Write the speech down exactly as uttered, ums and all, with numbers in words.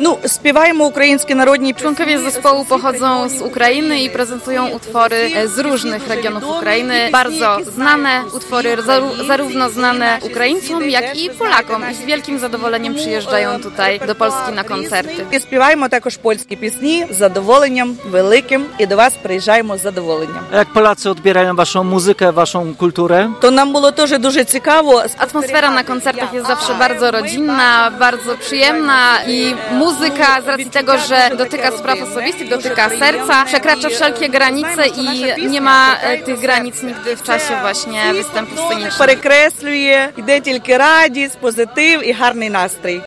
Ну, співаємо українські народні пісні. Członkowie zespołu pochodzą z Ukrainy i prezentują utwory z różnych regionów Ukrainy. Bardzo znane utwory, zarówno znane Ukraińcom, jak i Polakom. I z wielkim zadowoleniem przyjeżdżają tutaj do Polski na koncerty. І співаємо також польські пісні з задоволенням великим, і до вас приїжджаємо з задоволенням. Jak Polacy odbierają waszą muzykę, waszą kulturę? То нам було теж дуже цікаво. Atmosfera na koncertach jest zawsze bardzo rodzinna, bardzo przyjemna i muzyka z racji tego, że dotyka spraw osobistych, dotyka serca, przekracza wszelkie granice i nie ma tych granic nigdy w czasie właśnie występu scenicznego. Перекреслює, йде тільки радість, позитив і гарний настрій.